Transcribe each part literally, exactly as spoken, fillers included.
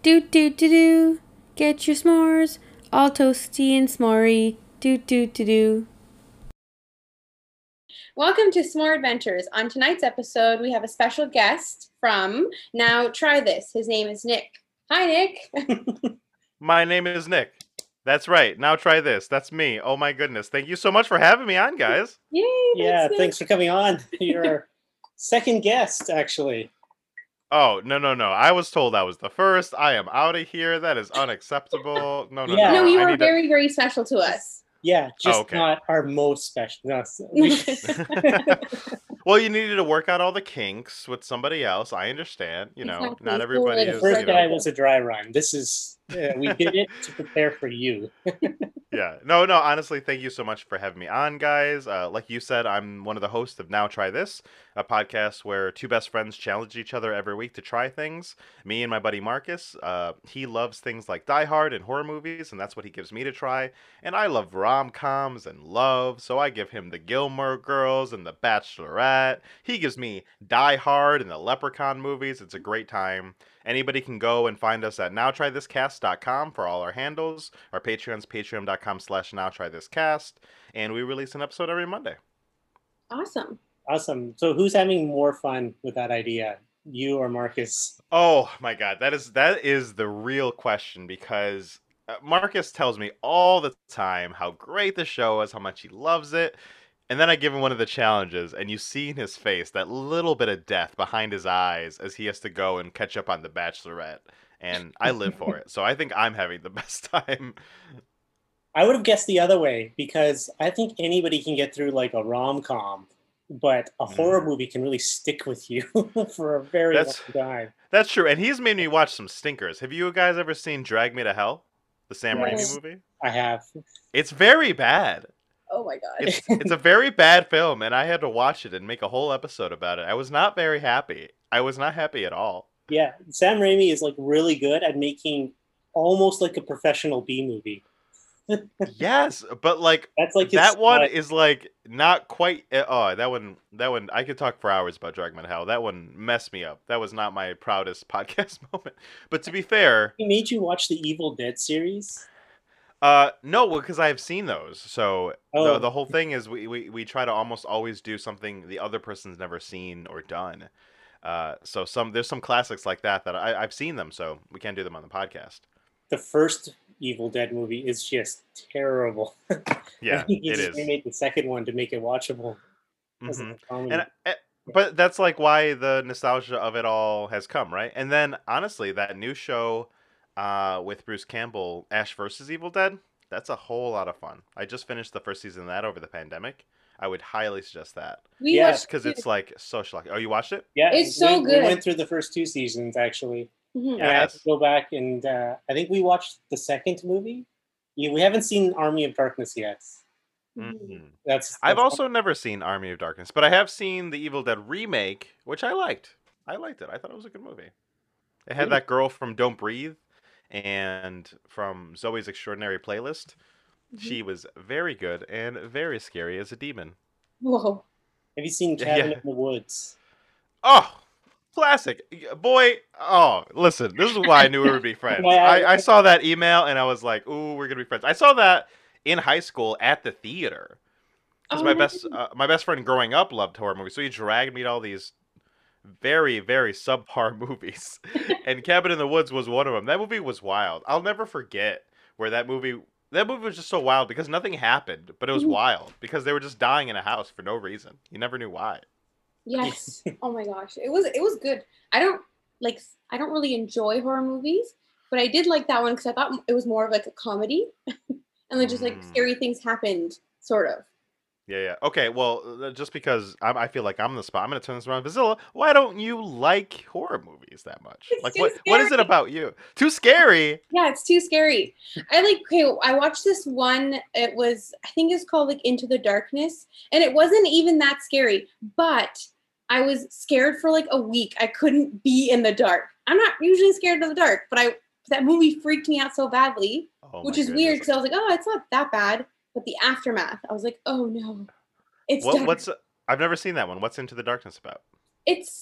Do do do do. Get your s'mores all toasty and s'morey. Do do do do. Welcome to S'more Adventures. On tonight's episode, we have a special guest from Now Try This. His name is Nick. Hi, Nick. My name is Nick. That's right. Now try this. That's me. Oh my goodness. Thank you so much for having me on, guys. Yay. Yeah, Nick. thanks for coming on. You're our second guest, actually. Oh, no, no, no. I was told I was the first. I am out of here. That is unacceptable. No, no, Yeah. no. No, you I are need very, very special to us. Yeah, just Oh, okay. not our most special. No, so we- to... Well, you needed to work out all the kinks with somebody else. I understand. You know, Exactly. not So, everybody like, the is. first You know... guy was a dry run. This is, uh, we did it to prepare for you. Yeah. No, no, honestly, thank you so much for having me on, guys. Uh, like you said, I'm one of the hosts of Now Try This, a podcast where two best friends challenge each other every week to try things. Me and my buddy Marcus, uh, he loves things like Die Hard and horror movies, and that's what he gives me to try. And I love rom-coms and love, so I give him the Gilmore Girls and the Bachelorette. He gives me Die Hard and the Leprechaun movies. It's a great time. Anybody can go and find us at now try this cast dot com for all our handles. Our Patreon's patreon dot com slash now try this cast. And we release an episode every Monday. Awesome. Awesome. So who's having more fun with that idea? You or Marcus? Oh my God, that is that is the real question, because uh, Marcus tells me all the time how great the show is, how much he loves it. And then I give him one of the challenges, and you see in his face that little bit of death behind his eyes as he has to go and catch up on The Bachelorette. And I live for it. So I think I'm having the best time. I would have guessed the other way, because I think anybody can get through like a rom-com, but a horror movie can really stick with you for a very That's- long time. That's true. And he's made me watch some stinkers. Have you guys ever seen Drag Me to Hell? The Sam Yes. Raimi movie? I have. It's very bad. Oh, my God. It's it's a very bad film, and I had to watch it and make a whole episode about it. I was not very happy. I was not happy at all. Yeah, Sam Raimi is like really good at making almost like a professional B movie. Yes, but like That's like his that one style. is like not quite. uh, Oh, that one, that one. I could talk for hours about Drag Me to Hell. That one messed me up. That was not my proudest podcast moment. But to be fair, He made you watch the Evil Dead series. uh, no, because I've seen those. So Oh. the the whole thing is we, we we try to almost always do something the other person's never seen or done. Uh, so some there's some classics like that that I, I've seen them, so we can't do them on the podcast. The first Evil Dead movie is just terrible. Yeah, he it just is. remade the second one to make it watchable. as a Mhm. comedy. And uh, but that's like why the nostalgia of it all has come, right? And then honestly, that new show uh, with Bruce Campbell, Ash versus Evil Dead, that's a whole lot of fun. I just finished the first season of that over the pandemic. I would highly suggest that, We Yeah. watched just because it's like so shocking. Oh, you watched it? yeah, It's so we, good. We went through the first two seasons actually, Mhm. and I had to Yes. go back and uh, I think we watched the second movie. Yeah, we haven't seen Army of Darkness yet. Mhm. That's, I've that's- also never seen Army of Darkness, but I have seen the Evil Dead remake, which I liked. I liked it. I thought it was a good movie. It had Really? that girl from Don't Breathe and from Zoe's Extraordinary Playlist. She was very good and very scary as a demon. Whoa. Have you seen Yeah, Cabin yeah. in the Woods? Oh, classic. Y- Boy, oh, listen, this is why I knew we would be friends. Yeah, I- I, I saw that email and I was like, ooh, we're going to be friends. I saw that in high school at the theater. Because Oh, my no. best uh, my best friend growing up loved horror movies, so he dragged me to all these very, very subpar movies. And Cabin in the Woods was one of them. That movie was wild. I'll never forget where that movie... That movie was just so wild because nothing happened, but it was Mhm. wild because they were just dying in a house for no reason. You never knew why. Yes. Oh my gosh. It was it was good. I don't like I don't really enjoy horror movies, but I did like that one because I thought it was more of like a comedy. And then just like Mm. scary things happened, sort of. Yeah, yeah. Okay, well, uh, just because I'm, I feel like I'm the spot, I'm going to turn this around. Vizilla, why don't you like horror movies that much? It's Like, too what? What is it scary. about you? Too scary? Yeah, it's too scary. I like okay, I watched this one, it was I think it's called like Into the Darkness, and it wasn't even that scary, but I was scared for like a week. I couldn't be in the dark. I'm not usually scared of the dark, but I that movie freaked me out so badly, Oh, which my is weird goodness. because I was like, oh, it's not that bad. But the aftermath, I was like, oh no, it's What, dark. what's... I've never seen that one. What's Into the Darkness about? It's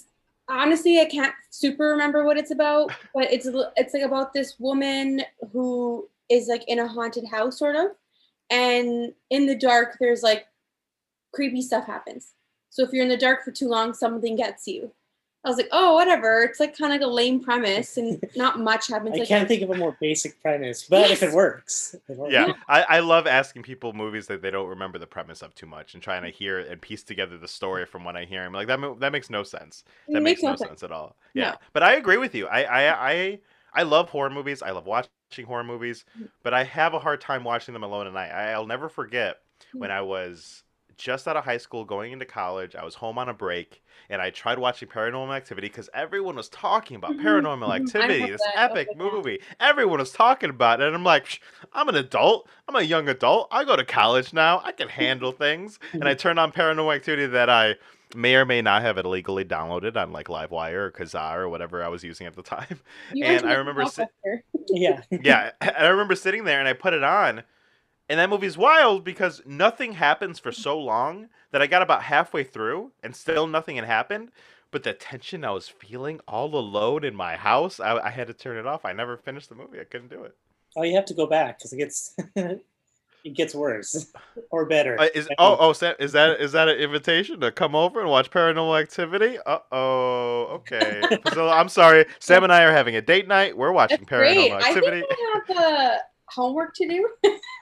honestly, I can't super remember what it's about, but it's it's like about this woman who is like in a haunted house, sort of, and in the dark, there's like creepy stuff happens. So if you're in the dark for too long, something gets you. I was like, oh, whatever. It's like kind of like a lame premise, and not much happens. I like can't think of a more basic premise, but yes. if it works, it works. Yeah, I, I love asking people movies that they don't remember the premise of too much, and trying to hear and piece together the story from what I hear. I'm like, that that makes no sense. That it makes, makes no sense. sense at all. Yeah, no. But I agree with you. I, I I I love horror movies. I love watching horror movies, but I have a hard time watching them alone at night. I, I'll never forget when I was just out of high school, going into college. I was home on a break, and I tried watching Paranormal Activity because everyone was talking about Paranormal Activity, this that. epic oh, movie. Everyone was talking about it, and I'm like, I'm an adult. I'm a young adult. I go to college now. I can handle things. And I turned on Paranormal Activity that I may or may not have illegally downloaded on like Livewire or Kazaa or whatever I was using at the time. You and I remember, si- yeah, yeah, I remember sitting there, and I put it on. And that movie's wild because nothing happens for so long that I got about halfway through and still nothing had happened. But the tension I was feeling all alone in my house, I, I had to turn it off. I never finished the movie. I couldn't do it. Oh, you have to go back because it gets it gets worse or better. Uh, is oh oh is that is that is that an invitation to come over and watch Paranormal Activity? Uh oh, okay. So I'm sorry, Sam and I are having a date night. We're watching That's Paranormal great. Activity. I think I have uh, homework to do.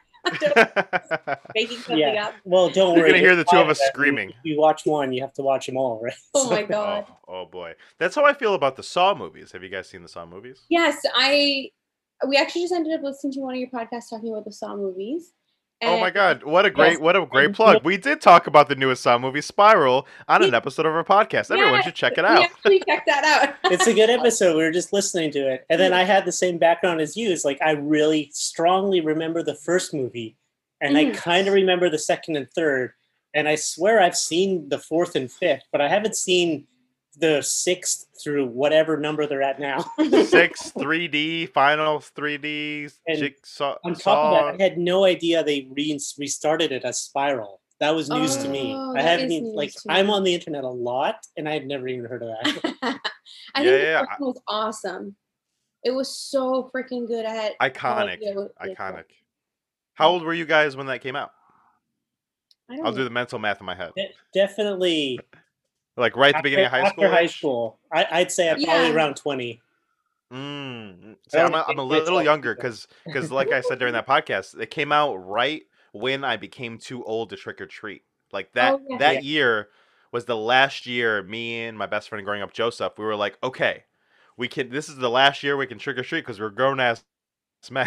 Making something yeah. up. Well, don't You're worry. You're gonna hear the two of us screaming. If you watch one, you have to watch them all, right? Oh my god. Oh, oh boy, that's how I feel about the Saw movies. Have you guys seen the Saw movies? Yes, I. We actually just ended up listening to one of your podcasts talking about the Saw movies. Oh my god, what a great yes. what a great plug. We did talk about the newest Saw movie, Spiral, on an episode of our podcast. Everyone yes, should check it out. We actually check that out. It's a good episode. We were just listening to it. And then I had the same background as you. It's like I really strongly remember the first movie. And mm. I kind of remember the second and third. And I swear I've seen the fourth and fifth, but I haven't seen the sixth through whatever number they're at now. Six, three D, final three D, Jigsaw. On top of that, I had no idea they re- restarted it as Spiral. That was news oh, to me. I haven't even, like, I'm on the internet a lot, and I had never even heard of that. I yeah, think yeah, the first one was awesome. It was so freaking good. I had iconic, no iconic. How old were you guys when that came out? I don't I'll know. do the mental math in my head. De- definitely. Like right at after, the beginning of high school? After high school. I, I'd say I'm yeah. probably around twenty. Mm. See, I'm a, I'm a little younger because, because like I said during that podcast, it came out right when I became too old to trick or treat. Like that, oh, yeah. that yeah. year was the last year me and my best friend growing up, Joseph, we were like, okay, we can, this is the last year we can trick or treat because we're grown ass men.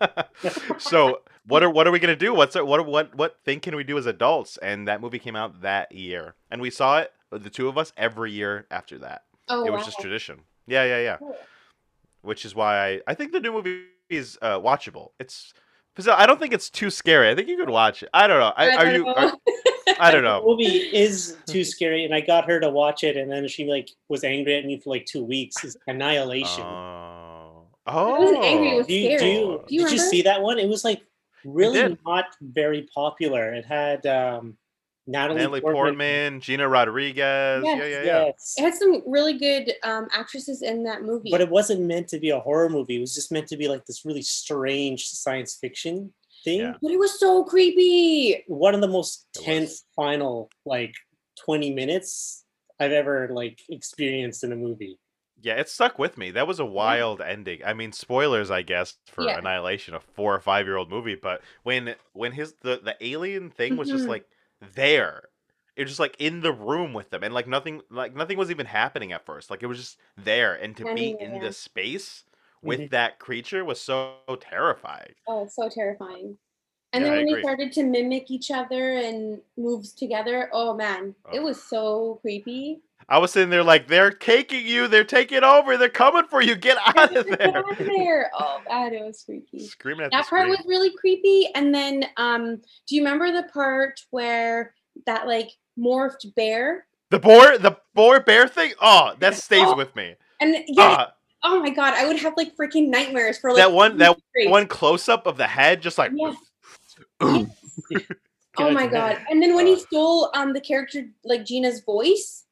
So what are what are we gonna do? What's it, what what what thing can we do as adults? And that movie came out that year, and we saw it, the two of us, every year after that. Oh, it wow. was just tradition. Yeah, yeah, yeah. Cool. Which is why I, I think the new movie is uh, watchable. It's I don't think it's too scary. I think you could watch it. I don't know. I, I are don't you? know. Are, I don't know. The movie is too scary, and I got her to watch it, and then she like was angry at me for like two weeks. It's Annihilation. Oh, oh. I wasn't angry. It was do you, scary. Do you, do you did you see that one? It was like really not very popular. It had um, Natalie, Natalie Portman, Portman, Gina Rodriguez. Yes, yeah, yeah, yeah. Yes. It had some really good um, actresses in that movie. But it wasn't meant to be a horror movie. It was just meant to be like this really strange science fiction thing. Yeah. But it was so creepy. One of the most tense final like twenty minutes I've ever like experienced in a movie. Yeah, it stuck with me. That was a wild yeah. ending. I mean, spoilers, I guess, for yeah. Annihilation, a four or five year old movie. But when when his the, the alien thing was mm-hmm. just like there, it was just like in the room with them, and like nothing like nothing was even happening at first. Like it was just there, and to be in yeah. the space with mm-hmm. that creature was so terrifying. Oh, so terrifying. And yeah, then I when agree. they started to mimic each other and moves together, oh man, oh. it was so creepy. I was sitting there like, they're caking you, they're taking over, they're coming for you, get out of there. Get out of there. Oh god, it was creepy. Screaming at that the part screen. was really creepy. And then um, do you remember the part where that like morphed bear? The boar, the boar bear thing? Oh, that stays oh. with me. And yeah, uh, oh my god, I would have like freaking nightmares for like that one that straight. one close up of the head, just like yes. yes. Oh my god. And then when he stole um the character like Gina's voice,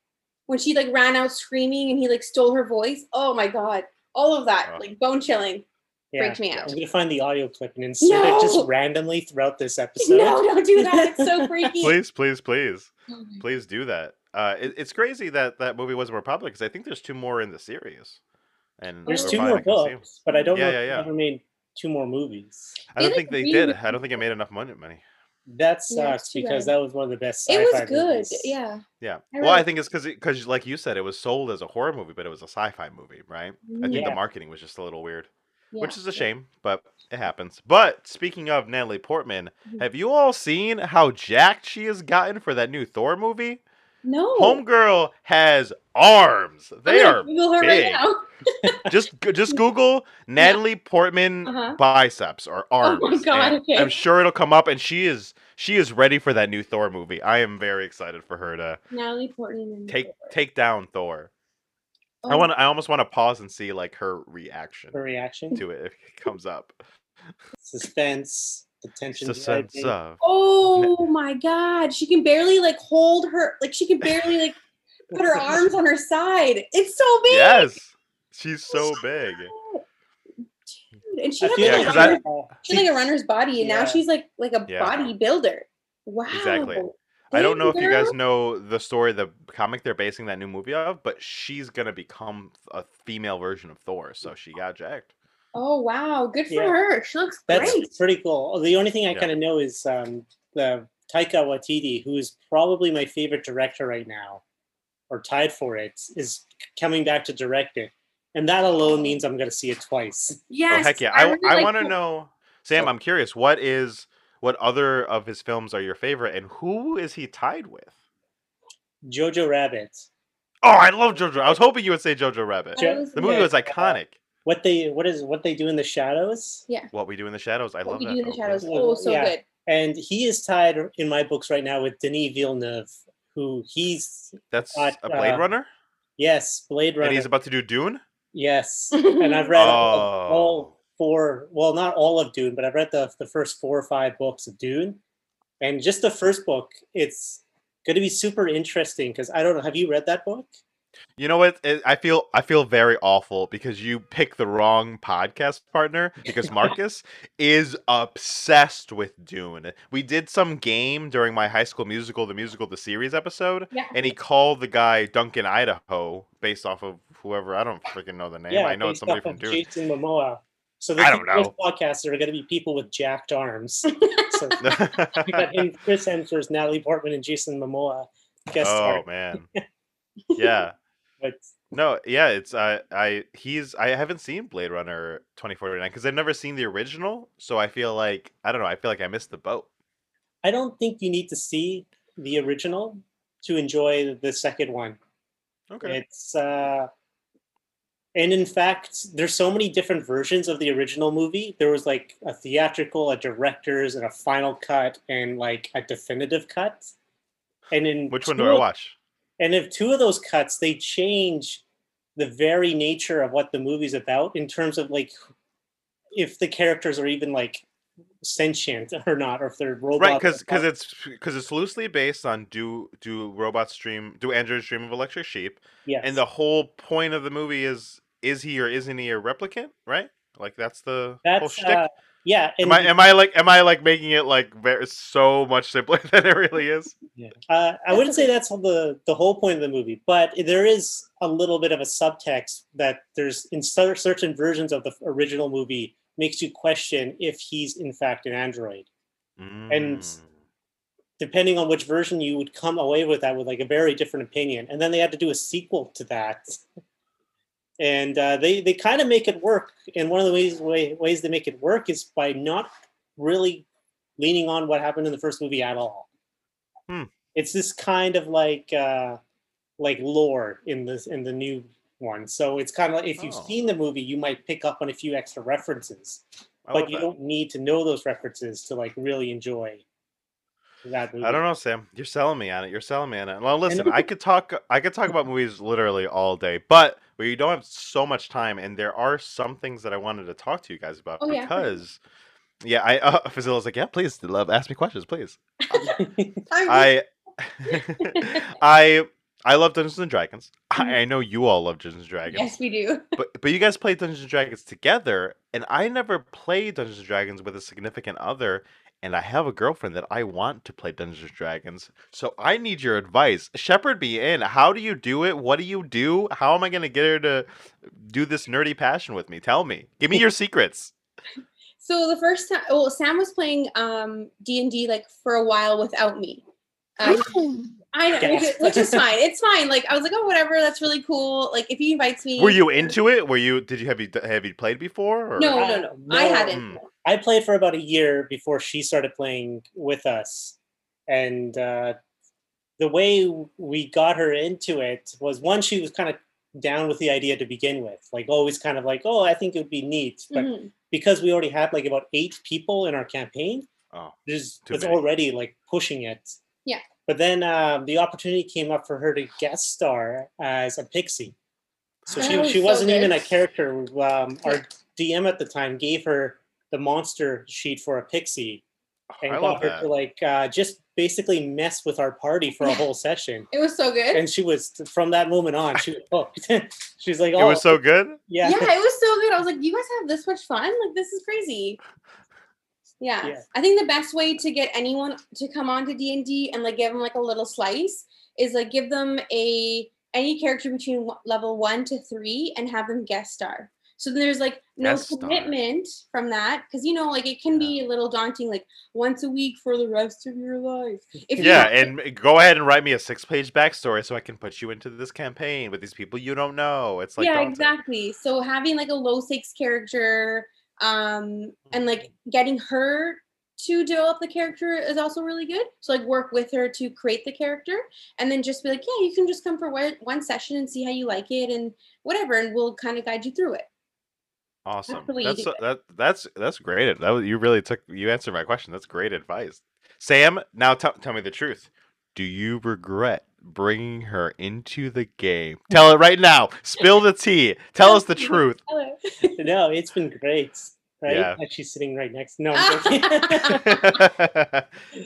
when she like ran out screaming and he like stole her voice. Oh my god, all of that Oh. like bone chilling. Yeah. Freaked me I'm out. gonna find the audio clip and insert No! it just randomly throughout this episode. No, don't do that. It's so freaky. Please, please, please, Oh my- please do that. Uh, it, it's crazy that that movie wasn't more popular because I think there's two more in the series. And There's we're two finally more not gonna see 'em. books, but I don't Yeah, know yeah, if yeah. they ever made two more movies. I don't They, think like, they really- did. I don't think it made enough money. money. That Yeah, it's sucks too because bad. that was one of the best It sci-fi was good. movies. Yeah. Yeah. I Well, I really- think it's because because like you said, it was sold as a horror movie, but it was a sci-fi movie, right? I think Yeah. the marketing was just a little weird, Yeah. which is a shame, but it happens. But speaking of Natalie Portman, Mhm. have you all seen how jacked she has gotten for that new Thor movie? No. Homegirl has arms. They I'm gonna are Google her big. right now. just g- just Google Natalie Portman Uh-huh. biceps or arms. Oh my God, and okay. I'm sure it'll come up, and she is she is ready for that new Thor movie. I am very excited for her to Natalie Portman. And take Thor. take down Thor. Oh, I want I almost want to pause and see like her reaction Her reaction, to it if it comes up. suspense, the tension. Suspense building. of. Oh my God. She can barely like hold her, like she can barely like put her arms on her side. It's so big. Yes, she's so big. Dude, and she I had feel Yeah, like, 'cause a I- runner- uh, she had like a runner's body, and Yeah. now she's like like a Yeah. bodybuilder. Wow. Exactly. I don't know if Dang, you guys girl. know the story, the comic they're basing that new movie of, but she's gonna become a female version of Thor, so she got jacked. Oh wow, good for Yeah. her. She looks That's great. pretty cool. The only thing I Yeah. kind of know is um, the Taika Waititi, who is probably my favorite director right now, or tied for it, is coming back to direct it, and that alone means I'm going to see it twice. Yes. Oh heck yeah! I, really I like want to the- know, Sam. So- I'm curious. What is what other of his films are your favorite, and who is he tied with? Jojo Rabbit. Oh, I love Jojo. I was hoping you would say Jojo Rabbit. I was- The movie Yeah. was iconic. What they what is what they do in the shadows, What We Do in the Shadows. I What love We that. Do in the film, Shadows. yeah. Oh, so Yeah. good. and he is tied in my books right now with Denis Villeneuve, who he's That's But, a Blade uh, Runner, yes, Blade Runner. and he's about to do Dune. Yes, and I've read all, Oh. all four. Well, not all of Dune, but I've read the the first four or five books of Dune, and just the first book. It's going to be super interesting because I don't know. Have you read that book? You know what? It, I feel I feel very awful because you picked the wrong podcast partner because Marcus is obsessed with Dune. We did some game during my High School Musical, the musical, the series episode, Yeah. and he called the guy Duncan Idaho based off of whoever. I don't freaking know the name. I know it's based somebody off from of Dune. Jason Momoa. So the I don't first know. podcasts are going to be people with jacked arms. So we got him, Chris Hemsworth, Natalie Portman, and Jason Momoa guest Oh star. man, yeah. But No, yeah, it's uh, I he's I haven't seen Blade Runner twenty forty-nine because I've never seen the original, so I feel like I don't know, I feel like I missed the boat. I don't think you need to see the original to enjoy the second one. Okay. It's uh and in fact, there's so many different versions of the original movie. There was like a theatrical, a director's, and a final cut, and like a definitive cut. And in Which one two do I of- watch? And if two of those cuts, they change the very nature of what the movie's about in terms of like if the characters are even like sentient or not, or if they're robots. Right, because or because not. it's because it's loosely based on do do robots dream do androids dream of electric sheep, yes. and the whole point of the movie is is he or isn't he a replicant? Right, like that's the whole that's shtick. uh, yeah. And am I am I like am I like making it like very so much simpler than it really is? Yeah. Uh, I wouldn't say that's all the the whole point of the movie, but there is a little bit of a subtext that there's in cer- certain versions of the original movie makes you question if he's in fact an android. And- Mm. Depending on which version, you would come away with that with like a very different opinion. And then they had to do a sequel to that, and uh, they they kind of make it work. And one of the ways way, ways they make it work is by not really leaning on what happened in the first movie at all. Hmm. It's this kind of like uh, like lore in this in the new one. So it's kind of like if you've Oh. seen the movie, you might pick up on a few extra references, I but love you that. don't need to know those references to like really enjoy that movie. I don't know, Sam. You're selling me on it. You're selling me on it. Well, listen, I could talk. I could talk about movies literally all day, but we don't have so much time, and there are some things that I wanted to talk to you guys about Oh, yeah. because, yeah, I uh, Fazila's like, yeah, please, love, ask me questions, please. I'm I, I, I love Dungeons and Dragons. Mhm. I, I know you all love Dungeons and Dragons. Yes, we do. But but you guys play Dungeons and Dragons together, and I never played Dungeons and Dragons with a significant other, and I have a girlfriend that I want to play Dungeons and Dragons. So I need your advice. Shepherd me in. How do you do it? What do you do? How am I gonna get her to do this nerdy passion with me? Tell me. Give me your secrets. So the first time, well, Sam was playing um D and D like for a while without me. Uh, I know, which, is- which is fine. It's fine. Like I was like, oh, whatever. That's really cool. Like if he invites me, Were you into it? Were you? Did you have you have you played before? Or? No, Uh, no, no. no. I hadn't. Mm. I played for about a year before she started playing with us, and uh, the way we got her into it was one, she was kind of down with the idea to begin with, like always kind of like, oh, I think it would be neat, but Mhm. because we already had like about eight people in our campaign, Oh, there's too it's many. already like pushing it. Yeah. But then um, the opportunity came up for her to guest star as a pixie. So That she was she so wasn't good. even a character. Um, Yeah. Our D M at the time gave her the monster sheet for a pixie and I got love her that. to like uh, just basically mess with our party for a Yeah. whole session. It was so good. And she was from that moment on, she was hooked. She's like, It oh, was so good. yeah, Yeah, it was so good. I was like, you guys have this much fun? Like this is crazy. Yeah. Yeah. I think the best way to get anyone to come on to D and D and like give them like a little slice is like give them a any character between w- level one to three and have them guest star. So then there's like no Guest star. commitment from that because you know like it can be a little daunting like once a week for the rest of your life. If you Yeah, have- and go ahead and write me a six-page backstory so I can put you into this campaign with these people you don't know. It's like yeah, daunting. exactly. So having like a low stakes character um and like getting her to develop the character is also really good. So like work with her to create the character and then just be like, yeah, you can just come for one, one session and see how you like it and whatever and we'll kind of guide you through it. Awesome. the way you That's do so- that that's that's great. That was, you really took you answered my question. That's great advice. Sam, now tell tell me the truth. Do you regret bringing her into the game? Tell it right now. Spill the tea. Tell us the truth. Hello. no, it's been great. Right? Yeah. Like she's sitting right next. No, I'm joking.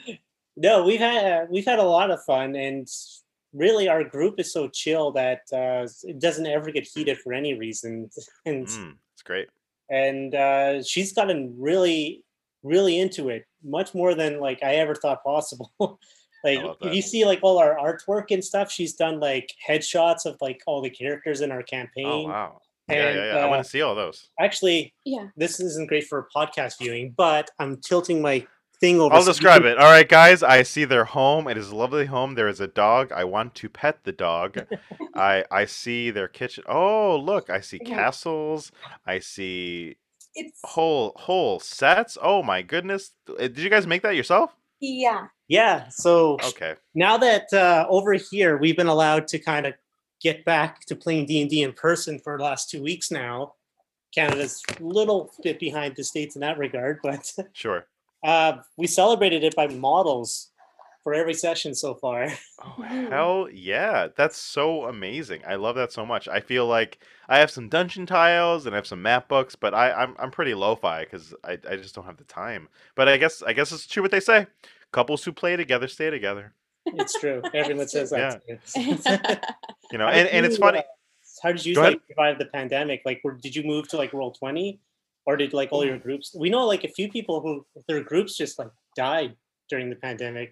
No, we've had uh, we've had a lot of fun, and really our group is so chill that uh, it doesn't ever get heated for any reason. And mm, it's great. and uh, she's gotten really, really into it, much more than like I ever thought possible. Like love if that. you see like all our artwork and stuff, she's done like headshots of like all the characters in our campaign. Oh wow. Yeah, And, yeah, yeah. I uh, want to see all those. Actually, Yeah. this isn't great for podcast viewing, but I'm tilting my thing over. I'll so you describe can- it. All right, guys. I see their home. It is a lovely home. There is a dog. I want to pet the dog. I I see their kitchen. Oh, look! I see Yeah. castles. I see It's whole whole sets. Oh my goodness! Uh, Did you guys make that yourself? yeah. Yeah. So Okay. now that uh, over here we've been allowed to kind of get back to playing D and D in person for the last two weeks now. Canada's a little bit behind the States in that regard, but Sure. uh, we celebrated it by models for every session so far. Oh Mhm. hell yeah! That's so amazing. I love that so much. I feel like I have some dungeon tiles and I have some map books, but I I'm I'm pretty lo-fi because I I just don't have the time. But I guess I guess it's true what they say. Couples who play together stay together. It's true. Everyone It's says that. You know, How and, did and it's you, funny. uh, how did you Go ahead. like survive the pandemic? Like, were, did you move to like Roll twenty, or did like all your groups? We know like a few people who their groups just like died during the pandemic.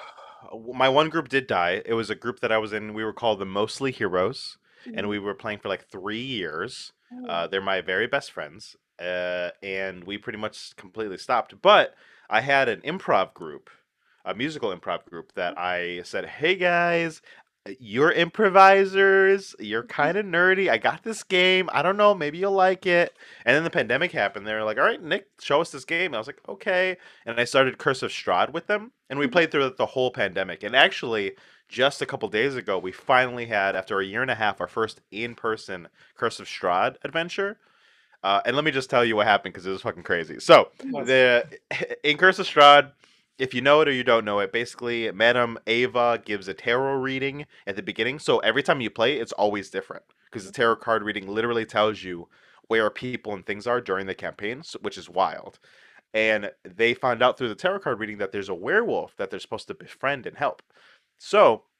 My one group did die. It was a group that I was in. We were called the Mostly Heroes, and we were playing for like three years. Uh, they're my very best friends, uh, and we pretty much completely stopped. But I had an improv group, a musical improv group that I said, "Hey guys, you're improvisers. You're kind of nerdy. I got this game. I don't know. Maybe you'll like it." And then the pandemic happened. They were like, "All right, Nick, show us this game." And I was like, "Okay." And I started Curse of Strahd with them, and we Mhm. played through the whole pandemic. And actually, just a couple days ago, we finally had, after a year and a half, our first in-person Curse of Strahd adventure. Uh, and let me just tell you what happened because it was fucking crazy. So, the in Curse of Strahd, if you know it or you don't know it, basically, Madame Ava gives a tarot reading at the beginning. So every time you play, it's always different because the tarot card reading literally tells you where people and things are during the campaign, s- which is wild. And they found out through the tarot card reading that there's a werewolf that they're supposed to befriend and help. So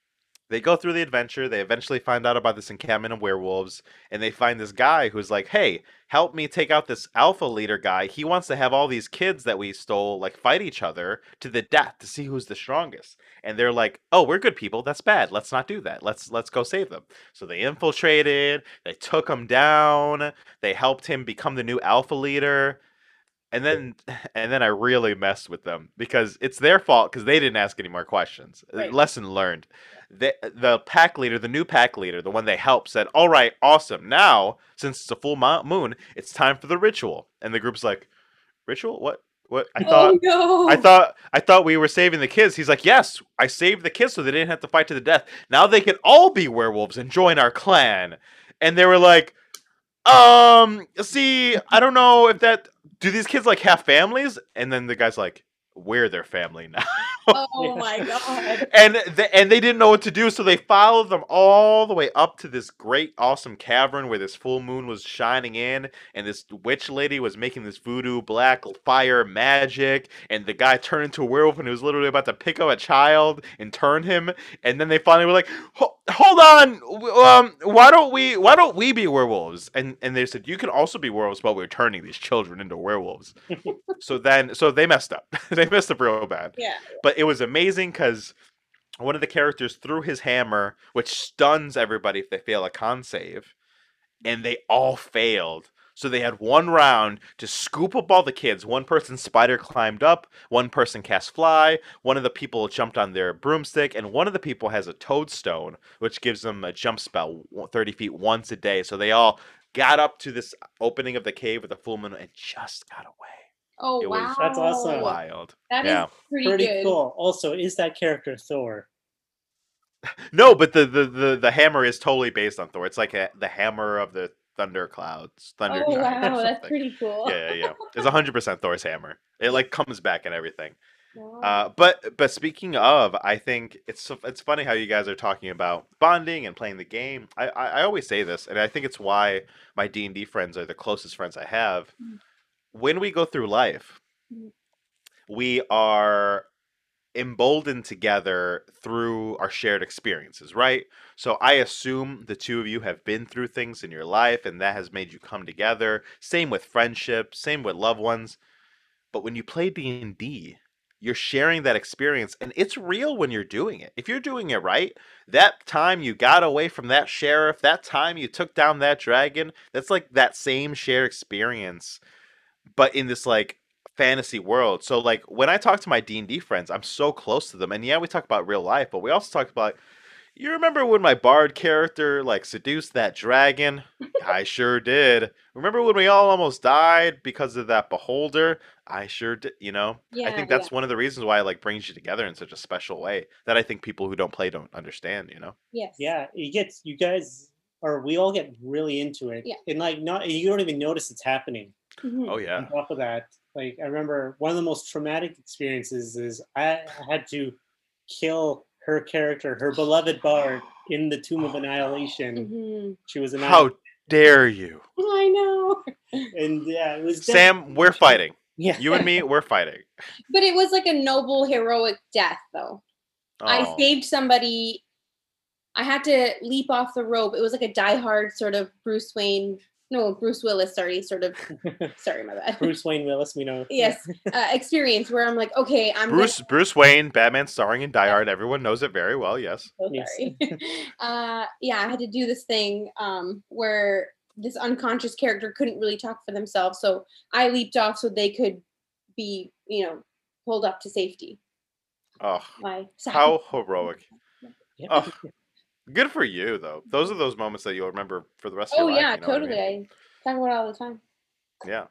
They go through the adventure. They eventually find out about this encampment of werewolves, and they find this guy who's like, "Hey, help me take out this alpha leader guy. He wants to have all these kids that we stole like fight each other to the death to see who's the strongest." And they're like, "Oh, we're good people. That's bad. Let's not do that. Let's let's go save them." So they infiltrated. They took him down. They helped him become the new alpha leader. And then and then I really messed with them because it's their fault because they didn't ask any more questions. Right. Lesson learned. The the pack leader, the new pack leader, the one they helped, said, "All right, awesome. Now, since it's a full mo- moon, it's time for the ritual." And the group's like, "Ritual? What? What? I thought Oh no! I thought I thought we were saving the kids." He's like, "Yes, I saved the kids so they didn't have to fight to the death. Now they can all be werewolves and join our clan." And they were like, um, see, I don't know if that. Do these kids like have families? And then the guy's like, "We're their family now." Oh my god! and the, and they didn't know what to do, so they followed them all the way up to this great, awesome cavern where this full moon was shining in, and this witch lady was making this voodoo black fire magic, and the guy turned into a werewolf, and he was literally about to pick up a child and turn him, and then they finally were like, "Hold on, um, why don't we, why don't we be werewolves?" And and they said, "You can also be werewolves, but we're turning these children into werewolves." so then, so they messed up. They messed up real bad. Yeah. But it was amazing because one of the characters threw his hammer, which stuns everybody if they fail a con save, and they all failed. So they had one round to scoop up all the kids. One person spider climbed up, one person cast fly, one of the people jumped on their broomstick, and one of the people has a toadstone, which gives them a jump spell thirty feet once a day. So they all got up to this opening of the cave with a full moon and just got away. Oh It wow! was That's awesome. Wild. That is Yeah. pretty, Pretty good. cool. Also, is that character Thor? No, but the, the, the, the hammer is totally based on Thor. It's like a, the hammer of the thunder clouds, thunder. Oh giant or wow, that's something. pretty cool. Yeah, yeah, yeah. It's a hundred percent Thor's hammer. It like comes back and everything. Wow. Uh, but but speaking of, I think it's so- it's funny how you guys are talking about bonding and playing the game. I I, I always say this, and I think it's why my D and D friends are the closest friends I have. Mm. When we go through life, Mm. we are emboldened together through our shared experiences, right? So I assume the two of you have been through things in your life and that has made you come together. Same with friendships, same with loved ones. But when you play D and D, you're sharing that experience and it's real when you're doing it. If you're doing it right, that time you got away from that sheriff, that time you took down that dragon, that's like that same shared experience, but in this like fantasy world. So like when I talk to my D and D friends, I'm so close to them. And yeah, we talk about real life, but we also talk about, you remember when my bard character like seduced that dragon? I sure did. Remember when we all almost died because of that beholder? I sure did. You know, Yeah, I think that's one of the reasons why it like brings you together in such a special way that I think people who don't play don't understand. You know? Yes. Yeah, it gets you guys, or we all get really into it, Yeah. and like not you don't even notice it's happening. Mhm. Oh yeah. On top of that, like I remember one of the most traumatic experiences is I had to kill her character, her beloved bard, in the Tomb of Annihilation. Mhm. She was an How dare you, I know. and yeah, it was Sam? We're fighting. Yeah, You and me, we're fighting. But it was like a noble, heroic death, though. I Oh. saved somebody. I had to leap off the rope. It was like a die-hard sort of Bruce Wayne, no, Bruce Willis, sorry, sort of, sorry, my bad. Bruce Wayne Willis. We know. Yes, uh, experience where I'm like, okay, I'm Bruce Bruce Wayne, Batman starring in Die Hard. Everyone knows it very well. Yes. so Yes. sorry. uh, yeah, I had to do this thing um, where this unconscious character couldn't really talk for themselves, so I leaped off so they could be, you know, pulled up to safety. Oh, My how heroic! Yeah. Oh, good for you, though. Those are those moments that you'll remember for the rest of Oh your life. yeah, you know what I totally. mean? I talk about it all the time. Yeah.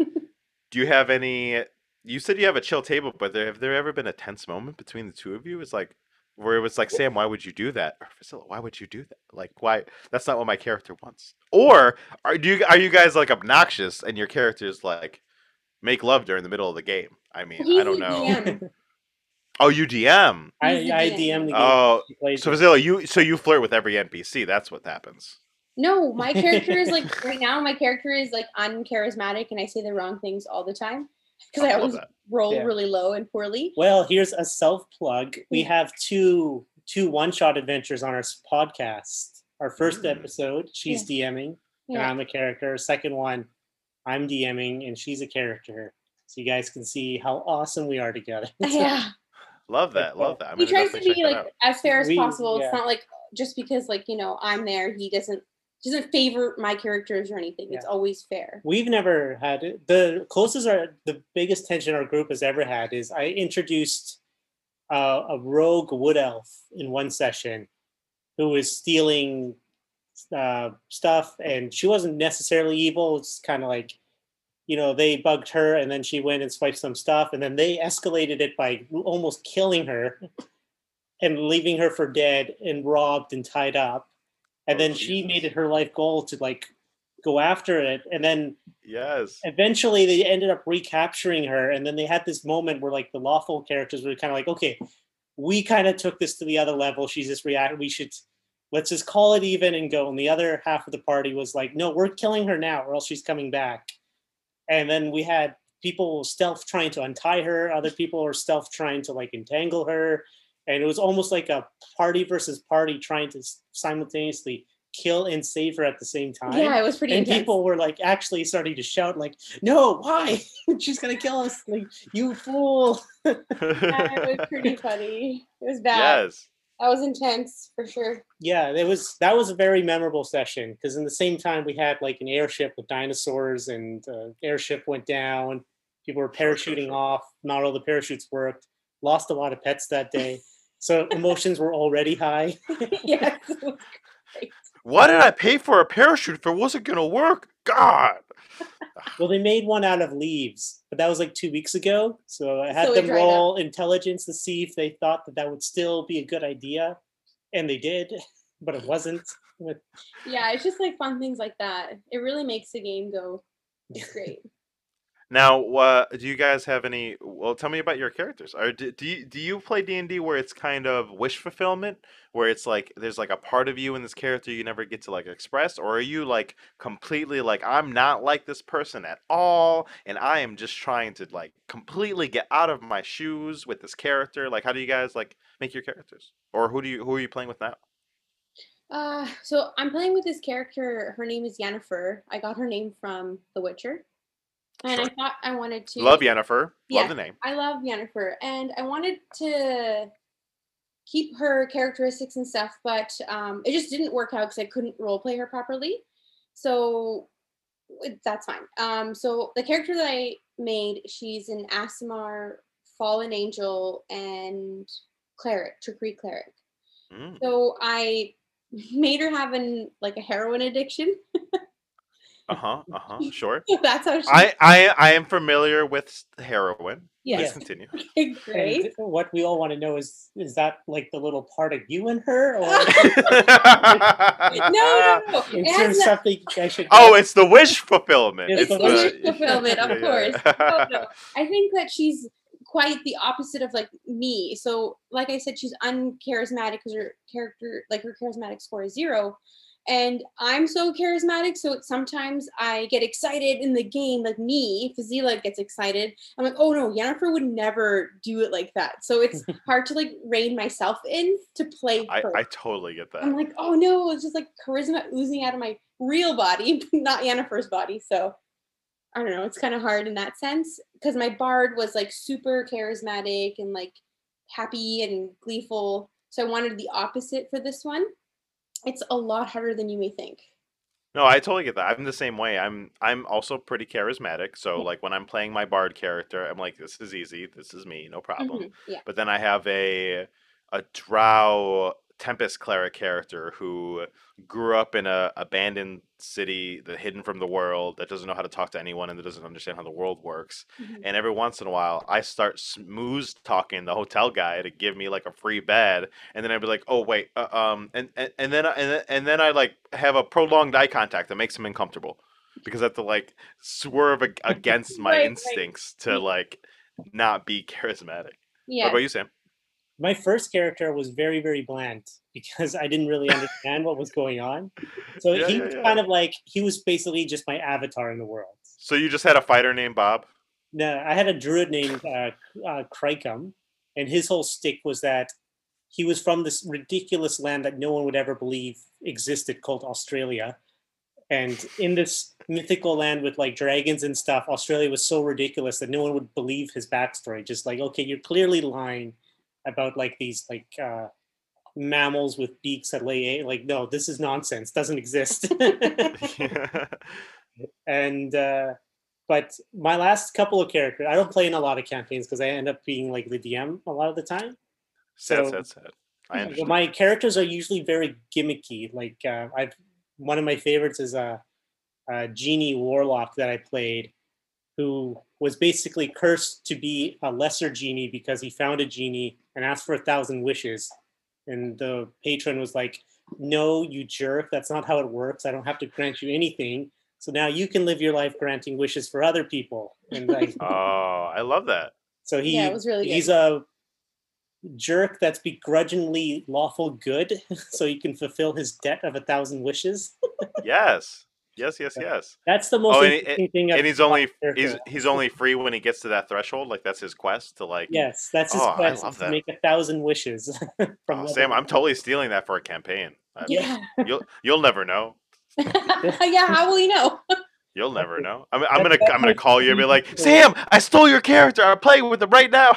Do you have any? You said you have a chill table, but there have there ever been a tense moment between the two of you? It's like where it was like, Sam, why would you do that? Or Priscilla, why would you do that? Like, why? That's not what my character wants. Or are do you are you guys like obnoxious and your characters like make love during the middle of the game? I mean, He's I don't the know. D M. Oh, you D M. I, He's the I D M. D M the game. Oh, She plays so it. Priscilla, you so you flirt with every N P C. That's what happens. No, my character is like right now. My character is like uncharismatic, and I say the wrong things all the time because I I love always that. roll Yeah. really low and poorly. Well, here's a self plug. We have two two one-shot adventures on our s- podcast. Our first Mm. episode, she's DMing, and Yeah. I'm a character. Second one, I'm DMing, and she's a character. So you guys can see how awesome we are together. Yeah. Love that. Love that. I'm He gonna tries to definitely be check that like out. as fair as We- possible. yeah. It's not like just because like, you know, I'm there, he doesn't doesn't favor my characters or anything. It's Yeah. always fair. We've never had it. The closest or the biggest tension our group has ever had is I introduced uh, a rogue wood elf in one session who was stealing uh, stuff, and she wasn't necessarily evil. It's kind of like, you know, they bugged her, and then she went and swiped some stuff, and then they escalated it by almost killing her and leaving her for dead and robbed and tied up. And Oh, then she Jesus. made it her life goal to like go after it, and then Yes. eventually they ended up recapturing her, and then they had this moment where like the lawful characters were kind of like, okay, we kind of took this to the other level. She's just react. We should let's just call it even and go. And the other half of the party was like, no, we're killing her now, or else she's coming back. And then we had people stealth trying to untie her. Other people were stealth trying to like entangle her, and it was almost like a party versus party trying to s- simultaneously kill and save her at the same time. Yeah, it was pretty And intense. people were like actually starting to shout like, no, why? She's gonna kill us, like, you fool. Yeah, it was pretty funny. It was bad. Yes. That was intense for sure. Yeah, it was that was a very memorable session because in the same time we had like an airship with dinosaurs, and uh, airship went down. People were Sure, sure, parachuting sure. off. Not all the parachutes worked. Lost a lot of pets that day, so emotions were already high. Yes. it was great. Why did I pay for a parachute if it wasn't gonna work? God. Well, they made one out of leaves, but that was like two weeks ago. So I had So it them dried up. roll intelligence to see if they thought that that would still be a good idea, and they did, but it wasn't. But Yeah, it's just like fun things like that. It really makes the game go. It's great. Now, uh, do you guys have any? Well, tell me about your characters. Or do, do you do you play D and D where it's kind of wish fulfillment, where it's like there's like a part of you in this character you never get to like express, or are you like completely like I'm not like this person at all, and I am just trying to like completely get out of my shoes with this character? Like, how do you guys like make your characters, or who do you who are you playing with now? Uh, so I'm playing with this character. Her name is Yennefer. I got her name from The Witcher, and Sure. I thought I wanted to Love Yennefer. Yeah. Love the name. I love Yennefer, and I wanted to keep her characteristics and stuff, but um, it just didn't work out because I couldn't role play her properly. So it- that's fine. Um, so the character that I made, she's an Asimar fallen angel and cleric, trickery cleric. Mm. So I made her have an like a heroin addiction. Uh huh. Uh huh. Sure. That's how she. I, I I am familiar with heroin. Yes. Please continue. Okay, great. and what we all want to know is is that like the little part of you and her, or No, no, no. is It there has no- something I should? Oh, it's the wish fulfillment. It's It's the the wish wish fulfillment, of Yeah, course. yeah. No, no. I think that she's quite the opposite of like me. So, like I said, she's uncharismatic because her character, like her charismatic score is zero. And I'm so charismatic, so it's, sometimes I get excited in the game, like me. Fazila gets excited. I'm like, oh no, Yennefer would never do it like that. So it's hard to like rein myself in to play I, her. I totally get that. I'm like, oh no, it's just like charisma oozing out of my real body, not Yennefer's body. So I don't know, it's kind of hard in that sense because my bard was like super charismatic and like happy and gleeful. So I wanted the opposite for this one. It's a lot harder than you may think. No, I totally get that. I'm the same way. I'm I'm also pretty charismatic. So like when I'm playing my bard character, I'm like, this is easy. This is me, no problem. Mhm, yeah. But then I have a a drow Tempest cleric character who grew up in a abandoned city that hidden from the world, that doesn't know how to talk to anyone and that doesn't understand how the world works. Mhm. And every once in a while, I start smooth talking the hotel guy to give me like a free bed, and then I'd be like, "Oh wait," uh, um, and, and and then I- and then, and then I like have a prolonged eye contact that makes him uncomfortable because I have to like swerve ag- against my Right, right. instincts to Yeah. like not be charismatic. What Yeah. about you, Sam? My first character was very, very bland because I didn't really understand what was going on. So Yeah, he yeah, was yeah. kind of like he was basically just my avatar in the world. So you just had a fighter named Bob? No, I had a druid named uh, uh, Cricum, and his whole stick was that he was from this ridiculous land that no one would ever believe existed called Australia. And in this mythical land with like dragons and stuff, Australia was so ridiculous that no one would believe his backstory. Just like, okay, you're clearly lying about like these like uh, mammals with beaks that lay egg. Like, no, this is nonsense. Doesn't exist. And uh, but my last couple of characters, I don't play in a lot of campaigns because I end up being like the D M a lot of the time. Sad, So sad, sad. I understand. my characters are usually very gimmicky. Like uh, I've one of my favorites is a, a genie warlock that I played, who was basically cursed to be a lesser genie because he found a genie and asked for a thousand wishes, and the patron was like, "No, you jerk! That's not how it works. I don't have to grant you anything. So now you can live your life granting wishes for other people." And like, Oh, I love that. so he Yeah, it was really he's good. a jerk that's begrudgingly lawful good, so he can fulfill his debt of a thousand wishes. Yes, yes, yes, yes. That's the most Oh, and, he- interesting thing. and of he's only character. he's he's only free when he gets to that threshold. Like that's his quest to like. Yes, that's his Oh, I quest, love is to that. make a thousand wishes. from Oh, other Sam, I'm people. totally stealing that for a campaign. I- Yeah. You'll you'll never know. Yeah, how will you know? You'll never know. I'm, I'm That's- gonna I'm gonna that's call you and be like, my- Sam, I stole your character. I'm playing with him right now.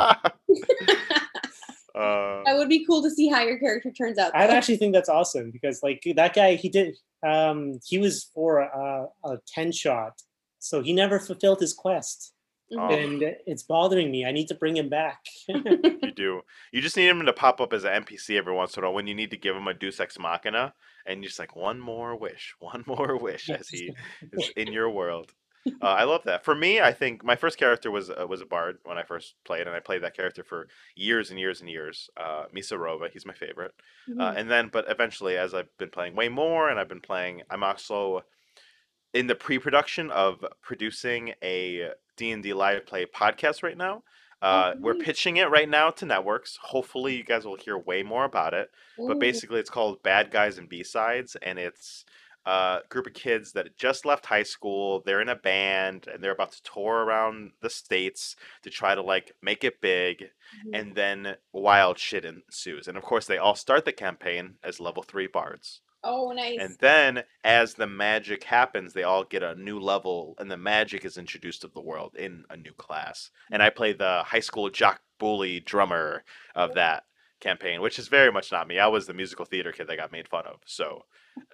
uh, That would be cool to see how your character turns out. I though. actually think that's awesome because like that guy, he did um he was for a, a ten shot, so he never fulfilled his quest. Oh. And it's bothering me. I need to bring him back. you do. You just need him to pop up as an N P C every once in a while when you need to give him a Deus Ex Machina, and you're just like one more wish, one more wish as he is in your world. Uh, I love that. For me, I think my first character was uh, was a bard when I first played, and I played that character for years and years and years. Uh, Misarova, he's my favorite. Uh, Mhm. and then, but eventually, as I've been playing way more, and I've been playing, I'm also in the pre-production of producing a D and D live play podcast right now. Uh, Oh, We're nice. pitching it right now to networks. Hopefully, you guys will hear way more about it. But Ooh. basically, it's called Bad Guys and B-Sides, and it's a group of kids that just left high school. They're in a band, and they're about to tour around the states to try to like make it big. Mhm. And then wild shit ensues. And of course, they all start the campaign as level three bards. Oh, nice. And then, as the magic happens, they all get a new level, and the magic is introduced to the world in a new class. And I play the high school jock bully drummer of that campaign, which is very much not me. I was the musical theater kid that got made fun of. So,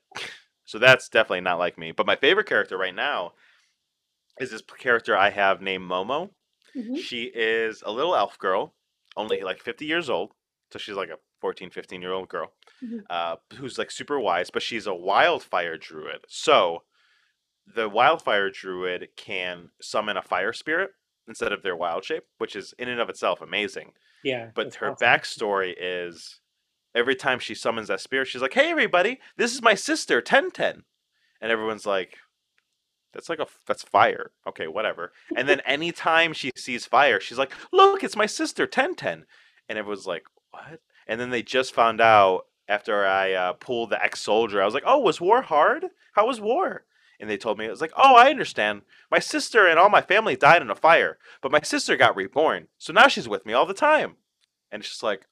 so that's definitely not like me. But my favorite character right now is this character I have named Momo. Mhm. She is a little elf girl, only like fifty years old. So she's like a fourteen, fifteen year old girl Mhm. uh, who's like super wise, but she's a wildfire druid. So the wildfire druid can summon a fire spirit instead of their wild shape, which is in and of itself amazing. Yeah. But that's her awesome. backstory is every time she summons that spirit, she's like, "Hey, everybody, this is my sister, Ten Ten," and everyone's like, "That's like a that's fire." Okay, whatever. And then anytime she sees fire, she's like, "Look, it's my sister, Ten Ten," and everyone's like, "What?" And then they just found out after I uh, pulled the ex-soldier. I was like, "Oh, was war hard? How was war?" And they told me it was like, "Oh, I understand. My sister and all my family died in a fire, but my sister got reborn, so now she's with me all the time." And it's just like,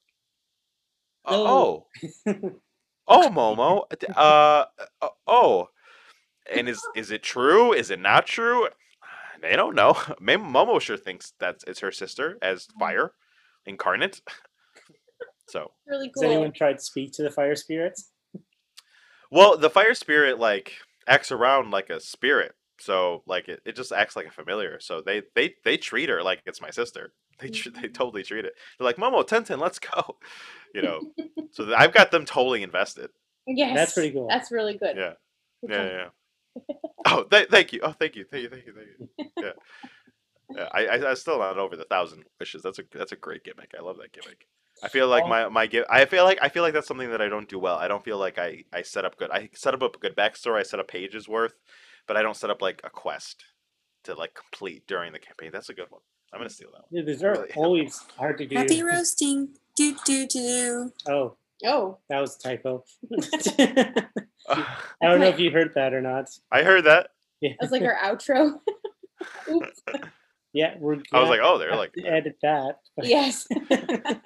No. "Oh, oh, Momo, uh, uh, oh." And is is it true? Is it not true? They don't know. Maybe Momo sure thinks that it's her sister as fire incarnate. So, Really Has cool. anyone tried to speak to the fire spirits? well, the fire spirit like acts around like a spirit. So, like it, it just acts like a familiar. So they they they treat her like it's my sister. They tr- they totally treat it. They're like, "Momo, Tenten, let's go." You know. So th- I've got them totally invested. Yes. That's pretty cool. That's really good. Yeah. Good Yeah, job. yeah. yeah. Oh, th- thank you. Oh, thank you. Thank you. Thank you. Thank you. Yeah. Yeah, I, I, I'm still not over the thousand wishes. That's a that's a great gimmick. I love that gimmick. I feel like Oh. my my gi- I feel like I feel like that's something that I don't do well. I don't feel like I I set up good. I set up a good backstory. I set up pages worth, but I don't set up like a quest to like complete during the campaign. That's a good one. I'm gonna steal that one. Yeah, these are Really? always hard to do. Happy roasting. Do do do. Oh, Oh. that was a typo. I don't know if you heard that or not. I heard that. Yeah, That's like our outro. Oops. yeah we're. I was like, gonna oh, they're have like, to edit that. Yes. no,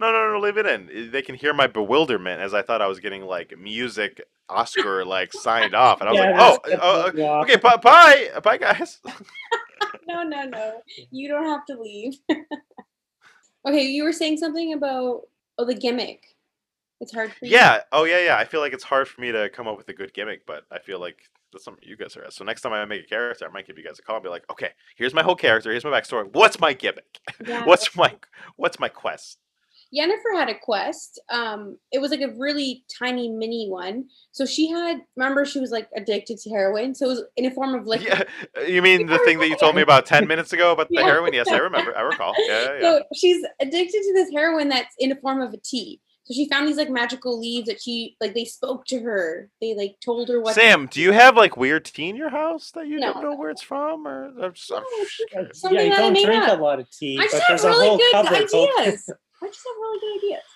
No, no, no, leave it in. They can hear my bewilderment as I thought I was getting like music Oscar like signed off, and I was Yeah, like, oh, that's- uh, that's- yeah. okay, bye, bye, bye, guys. No, no, no. You don't have to leave. Okay, you were saying something about oh the gimmick. It's hard for you. Yeah. Oh, yeah, yeah. I feel like it's hard for me to come up with a good gimmick, but I feel like that's something you guys are at. So next time I make a character, I might give you guys a call and be like, okay, here's my whole character, here's my backstory. What's my gimmick? Yeah. What's my what's my quest? Yennefer had a quest. Um, it was like a really tiny mini one. So she had, remember, she was like addicted to heroin. So it was in a form of liquid. Yeah, you mean the thing that you told me about ten minutes ago about the Yeah. heroin? Yes, I remember. I recall. Yeah, yeah. yeah. So she's addicted to this heroin that's in a form of a tea. So she found these like magical leaves that she like they spoke to her. They like told her what. Sam, do you have like weird tea in your house that you No. don't know where it's from, or I'm just, I'm No, it's just curious. Something yeah, you that I don't made drink up. a lot of tea, I but just have there's a really whole good cupboard. full- ideas. I just have really good ideas.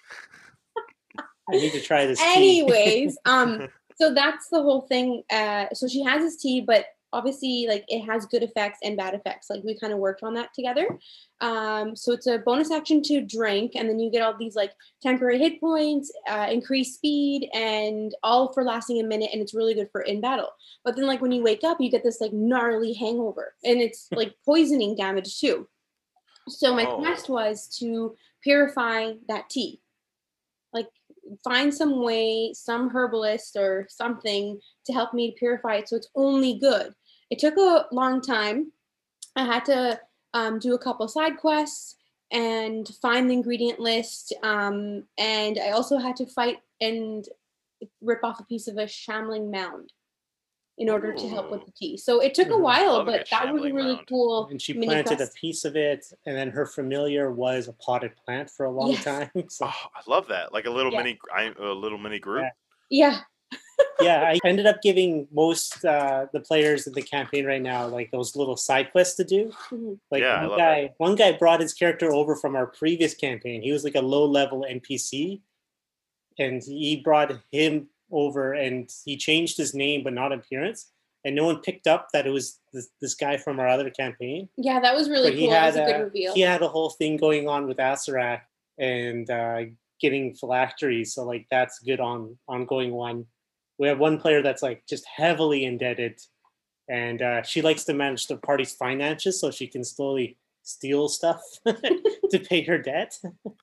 I need to try this tea. Anyways, um, so that's the whole thing. Uh, so she has this tea, but obviously, like it has good effects and bad effects. Like we kind of worked on that together. Um, so it's a bonus action to drink, and then you get all these like temporary hit points, uh, increased speed, and all for lasting a minute. And it's really good for in battle. But then, like when you wake up, you get this like gnarly hangover, and it's like poisoning damage too. So my Oh. quest was to purify that tea. Like find some way, some herbalist or something to help me purify it so it's only good. It took a long time. I had to um, do a couple side quests and find the ingredient list. Um, and I also had to fight and rip off a piece of a shambling mound in order to help with Ooh. the tea. So it took a Mhm. while, Love a but good that was a shambling really mound. cool And she mini planted a quest. piece of it, and then her familiar was a potted plant for a long Yes. time. So, Oh, I love that. Like a little Yeah. mini, I, a little mini group. Yeah. Yeah. yeah, I ended up giving most uh, the players in the campaign right now like those little side quests to do. Mhm. Like Yeah, I one love guy, one guy brought his character over from our previous campaign. He was like a low level N P C, and he brought him over, and he changed his name but not appearance, and no one picked up that it was this, this guy from our other campaign. Yeah, that was really But he cool. That had was a good uh, reveal. he had a whole thing going on with Asarak and uh, getting phylacteries, so like that's good on ongoing one. We have one player that's like just heavily indebted, and uh, she likes to manage the party's finances so she can slowly steal stuff to pay her debt.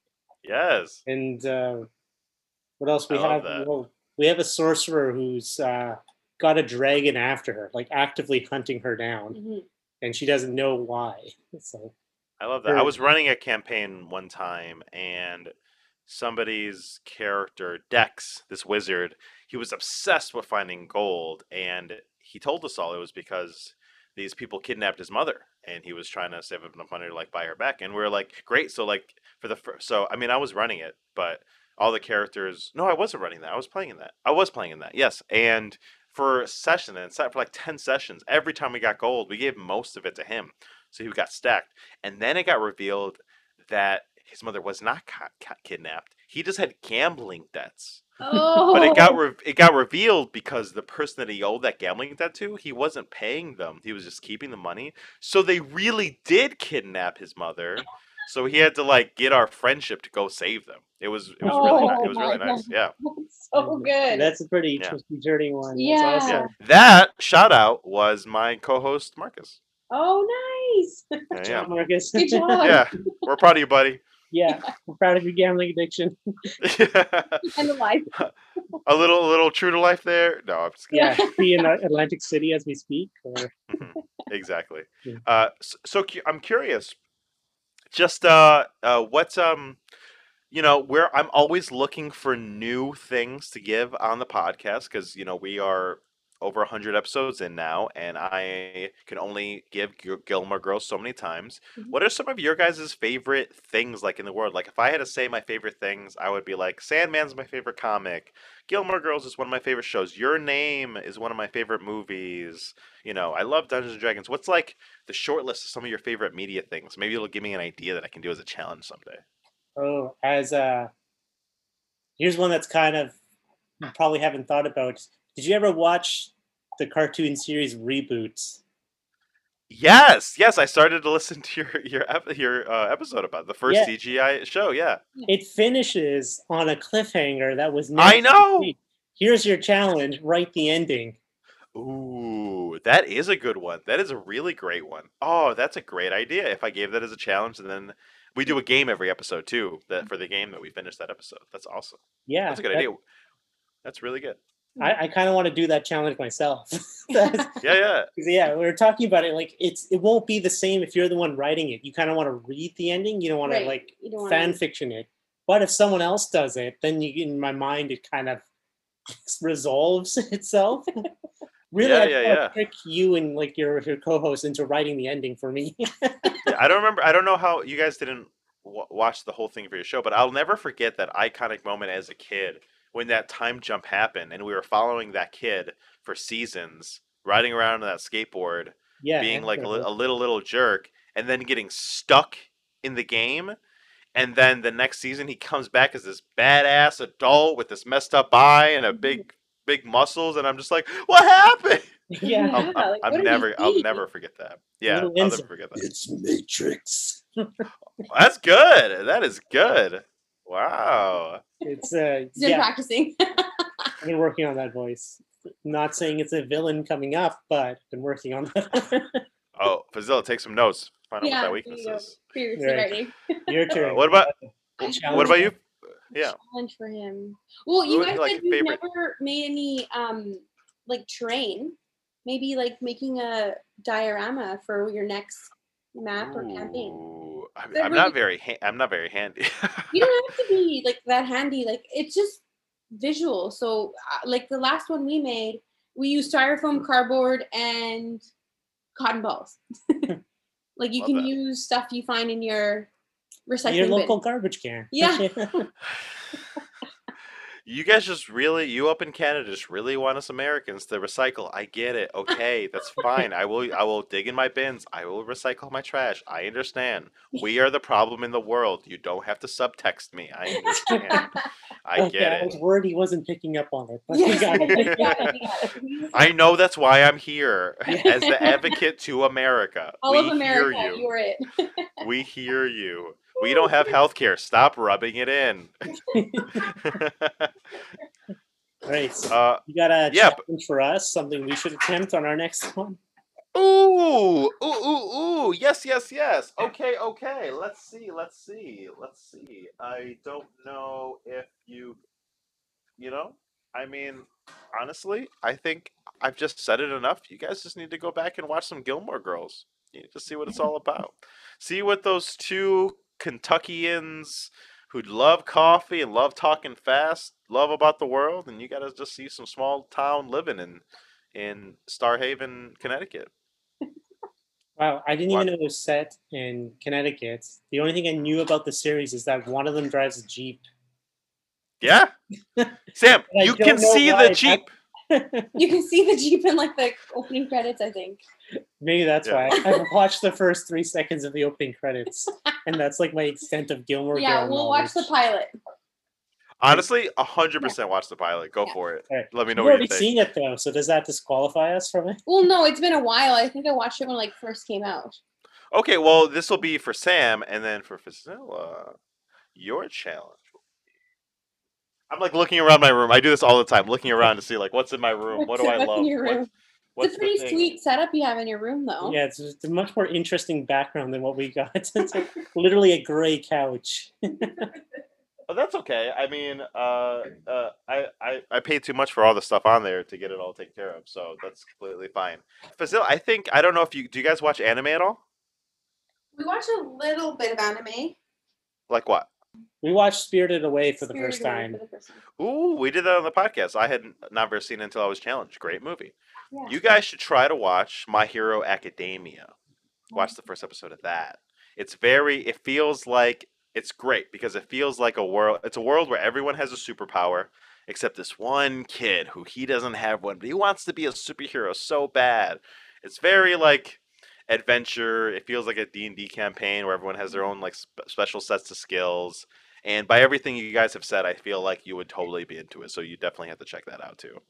Yes. And uh, what else we I love have? that. Well, we have a sorcerer who's uh, got a dragon after her, like actively hunting her down, Mhm. and she doesn't know why. So I love that. I Sure. was running a campaign one time, and somebody's character, Dex, this wizard, he was obsessed with finding gold, and he told us all it was because these people kidnapped his mother, and he was trying to save up enough money to like buy her back. And we are like, great. So like for the first, so I mean, I was running it, but all the characters. No, I wasn't running that. I was playing in that. I was playing in that. Yes, and for a session and sat for like ten sessions. Every time we got gold, we gave most of it to him, so he got stacked. And then it got revealed that his mother was not ca- ca- kidnapped. He just had gambling debts. Oh, But it got re- it got revealed because the person that he owed that gambling debt to, he wasn't paying them. He was just keeping the money. So they really did kidnap his mother. So he had to like get our friendship to go save them. It was it was really nice. Oh It was my really nice. Yeah. That's so good. that's a pretty Yeah. disconcerting one. That's Yeah. awesome. Yeah. That shout out was my co-host Marcus. Oh, nice. Yeah, Good yeah. job, Marcus. Good job. Yeah. We're proud of you, buddy. yeah, we're proud of your gambling addiction. And the life. a little a little true to life there. No, I'm just kidding. Yeah, be in uh, Atlantic City as we speak. Or, Mhm. Exactly. Yeah. Uh, so, so cu- I'm curious. Just uh, uh, what's um, you know, where I'm always looking for new things to give on the podcast because you know we are over a hundred episodes in now, and I can only give Gil- Gilmore Girls so many times. Mhm. What are some of your guys' favorite things like in the world? Like if I had to say my favorite things, I would be like Sandman's my favorite comic. Gilmore Girls is one of my favorite shows. Your Name is one of my favorite movies. You know, I love Dungeons and Dragons. What's like the short list of some of your favorite media things? Maybe it'll give me an idea that I can do as a challenge someday. oh, as uh, here's one that's kind of you probably haven't thought about. Did you ever watch the cartoon series Reboots? Yes, yes, I started to listen to your your ep- your uh, episode about the first Yeah, C G I show. Yeah, it finishes on a cliffhanger that was I never know. complete. Here's your challenge: write the ending. Ooh, that is a good one. That is a really great one. Oh, that's a great idea. If I gave that as a challenge, and then we do a game every episode too. That for the game that we finish that episode. That's awesome. Yeah, That's a good that, idea. That's really good. I, I kind of want to do that challenge myself. That's- Yeah, yeah. 'cause, yeah, we were talking about it. Like, it's it won't be the same if you're the one writing it. You kind of want to read the ending. You don't want Right. to like You don't wanna- fan fiction it. But if someone else does it, then you in my mind it kind of resolves itself. Really, Yeah, I yeah, want yeah. to trick you and like your your co-host into writing the ending for me. Yeah, I don't remember. I don't know how you guys didn't w- watch the whole thing for your show, but I'll never forget that iconic moment as a kid when that time jump happened, and we were following that kid for seasons, riding around on that skateboard, Yeah, being like a, li- incredible. a little little jerk, and then getting stuck in the game. And then the next season, he comes back as this badass adult with this messed up eye and a big big muscles, and I'm just like, what happened? Yeah, I'm, I'm, like, I'm what did he never I'll see? never forget that. Yeah, Little I'll Enzo. never forget that. It's Matrix. That's good. That is good. Wow. It's uh He's been yeah, practicing. I've been working on that voice. Not saying it's a villain coming up, but been working on that. Oh, Fazilla, take some notes. Find out Yeah, what that there weakness you go. is. Seriously, Right. writing. Your Uh, turn. what about I what challenge about you? Yeah. Challenge for him. Well, you What guys would you like said your you've favorite- never made any um like terrain. Maybe like making a diorama for your next map or campaign. Ooh, I'm, They're I'm really- not very ha- I'm not very handy. You don't have to be like that handy. Like it's just visual. So uh, like the last one we made, we used styrofoam, cardboard, and cotton balls. Like you Love can that. use stuff you find in your recycling Your bin. local garbage can. Yeah. You guys just really, you up in Canada just really want us Americans to recycle. I get it. Okay, that's fine. I will I will dig in my bins. I will recycle my trash. I understand. We are the problem in the world. You don't have to subtext me. I understand. I Okay, get I was it. worried he wasn't picking up on it, but Yeah, he got you it. got it, you got it. I know that's why I'm here as the advocate to America. All we of America, hear you. you're it. We hear you. We don't have health care. Stop rubbing it in. Right. So uh, you got a yeah, challenge for us, something we should attempt on our next one. ooh, ooh, ooh, ooh. Yes, yes, yes. Okay, okay. Let's see. Let's see. Let's see. I don't know if you, you know, I mean, honestly, I think I've just said it enough. You guys just need to go back and watch some Gilmore Girls. You need to see what it's all about. See what those two Kentuckians who love coffee and love talking fast love about the world, and you gotta just see some small town living in in Starhaven, Connecticut. Wow, I didn't What? even know it was set in Connecticut. The only thing I knew about the series is that one of them drives a Jeep. Yeah, Sam, I you don't can know see why the Jeep. You can see the Jeep in like the opening credits, I think. Maybe that's Yeah. why. I've watched the first three seconds of the opening credits, and that's like my extent of Gilmore Yeah, Girl we'll watch the knowledge. pilot. Honestly, a hundred percent watch the pilot. Go Yeah. for it. All right. Let me know You've what you already think. seen it though, so does that disqualify us from it? Well, no, it's been a while. I think I watched it when it like first came out. Okay, well, this will be for Sam, and then for Fazilla, your challenge. I'm like looking around my room. I do this all the time, looking around to see like what's in my room. What do I What's love? in your What- room? what's It's a the pretty thing? sweet setup you have in your room, though. Yeah, it's just a much more interesting background than what we got. It's like literally a gray couch. Oh, that's okay. I mean, uh, uh, I, I I paid too much for all the stuff on there to get it all taken care of, so that's completely fine. Fazil, I think I don't know if you do. You guys watch anime at all? We watched a little bit of anime. Like what? We watched Spirited Away for the Spirited first Away time. for the first time. Ooh, we did that on the podcast. I had never seen it until I was challenged. Great movie. Yeah. You guys should try to watch My Hero Academia. Watch the first episode of that. It's very. It feels like it's great because it feels like a world. It's a world where everyone has a superpower except this one kid who he doesn't have one, but he wants to be a superhero so bad. It's very like adventure. It feels like a D and D campaign where everyone has their own like sp- special sets of skills. And by everything you guys have said, I feel like you would totally be into it. So you definitely have to check that out too.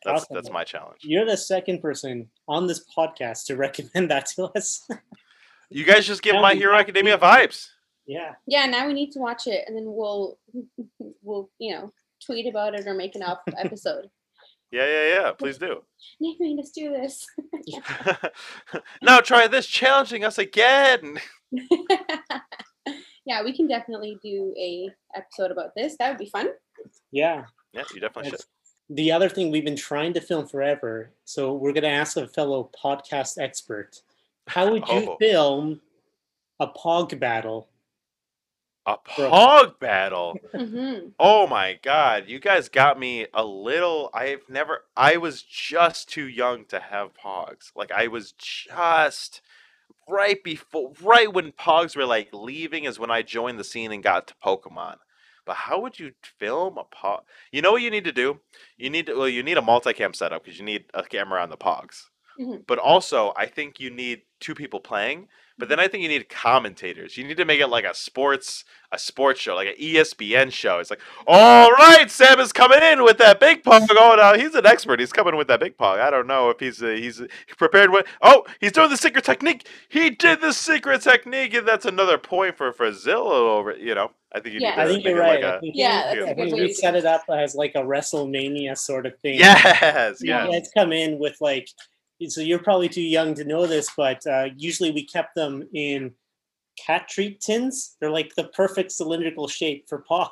That's Awesome. that's my challenge. You're the second person on this podcast to recommend that to us. You guys just give Now My we Hero have Academia to- vibes. Yeah. Yeah, now we need to watch it, and then we'll we'll you know tweet about it or make an op- episode. Yeah, yeah, yeah. Please do. Nick made us do this. Now try this, challenging us again. Yeah, we can definitely do a episode about this. That would be fun. Yeah. Yeah, you definitely should. That's the other thing we've been trying to film forever. So we're going to ask a fellow podcast expert. How would you Oh. film a Pog battle? A Bro. Pog battle. hmm Oh my god, you guys got me a little. I've never. I was just too young to have Pogs. Like I was just right before, right when Pogs were like leaving, is when I joined the scene and got to Pokemon. But how would you film a Pog? You know what you need to do? You need to. Well, you need a multicam setup because you need a camera on the Pogs. Mhm. But also, I think you need two people playing. But then I think you need commentators. You need to make it like a sports a sports show, like an E S P N show. It's like, all right, Sam is coming in with that big pog. Oh, no, he's an expert. He's coming with that big pog. I don't know if he's uh, he's prepared with. Oh, he's doing the secret technique. He did the secret technique, and that's another point for for Zillow over. You know, I think you Yeah. need to I think make you're it right. like I a. think, Yeah, you- that's I a good think way we to set do it up as like a WrestleMania sort of thing. Yes, Yeah. yes. Let's come in with like, so you're probably too young to know this, but uh, usually we kept them in cat treat tins. They're like the perfect cylindrical shape for Pog.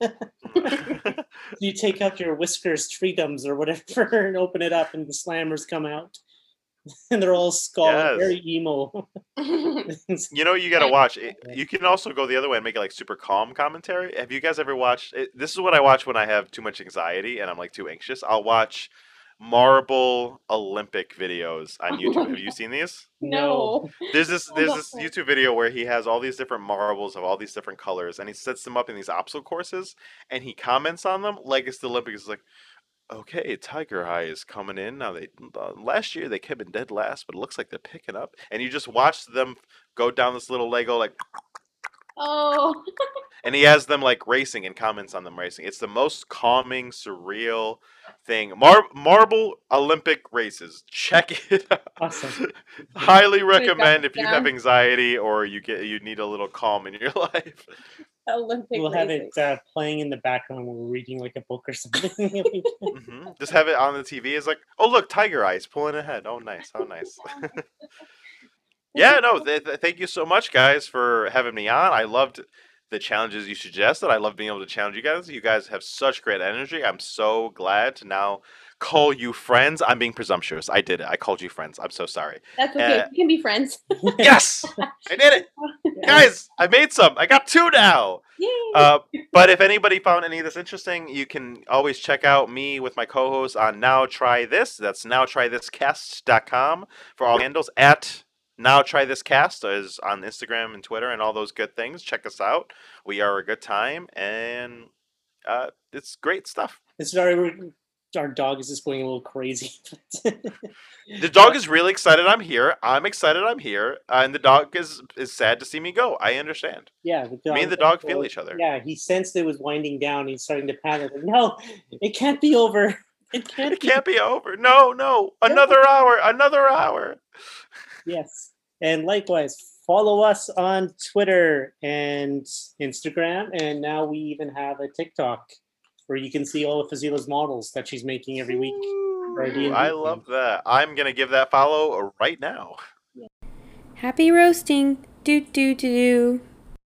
You take out your Whiskers treatums or whatever and open it up, and the slammers come out, and they're all skull, Yes. very emo. You know, you got to watch. It, you can also go the other way and make it like super calm commentary. Have you guys ever watched? It, this is what I watch when I have too much anxiety and I'm like too anxious. I'll watch marble Olympic videos on YouTube. Have you seen these? No. There's this there's this No. YouTube video where he has all these different marbles of all these different colors, and he sets them up in these obstacle courses, and he comments on them like it's the Olympics. It's like, okay, Tiger Eye is coming in now. They uh, last year they came in dead last, but it looks like they're picking up. And you just watch them go down this little Lego like, Oh. and he has them like racing and comments on them racing. It's the most calming, surreal thing. Mar- marble Olympic races. Check it out. Awesome. Highly Write that recommend if you down. have anxiety or you get you need a little calm in your life. Olympic We'll have races. it uh, playing in the background when we're reading like a book or something. hmm Just have it on the T V. It's like, oh look, Tiger Eyes pulling ahead. Oh nice, oh nice. Yeah, no, th- th- thank you so much, guys, for having me on. I loved the challenges you suggested. I love being able to challenge you guys. You guys have such great energy. I'm so glad to now call you friends. I'm being presumptuous. I did it. I called you friends. I'm so sorry. That's okay. Uh, we can be friends. Yes, I did it, guys. I made some. I got two now. Yay. Uh, but if anybody found any of this interesting, you can always check out me with my co-host on Now Try This. That's now try this cast dot com for all handles. At Now Try This Cast is on Instagram and Twitter and all those good things. Check us out. We are a good time, and uh, it's great stuff. Sorry, we're, our dog is just going a little crazy. The dog is really excited I'm here. I'm excited I'm here. Uh, and the dog is is sad to see me go. I understand. Yeah, the Me and the dog- dog feel each other. Yeah, he sensed it was winding down. He's starting to panic. Like, no, it can't be over. It can't. It can't be over. No, no. Another hour. Another hour. Be. Yes, and likewise, follow us on Twitter and Instagram, and now we even have a TikTok where you can see all of Fazila's models that she's making every week. for our D and D I thing. love that. I'm going to give that follow right now. Happy roasting. Do do do do.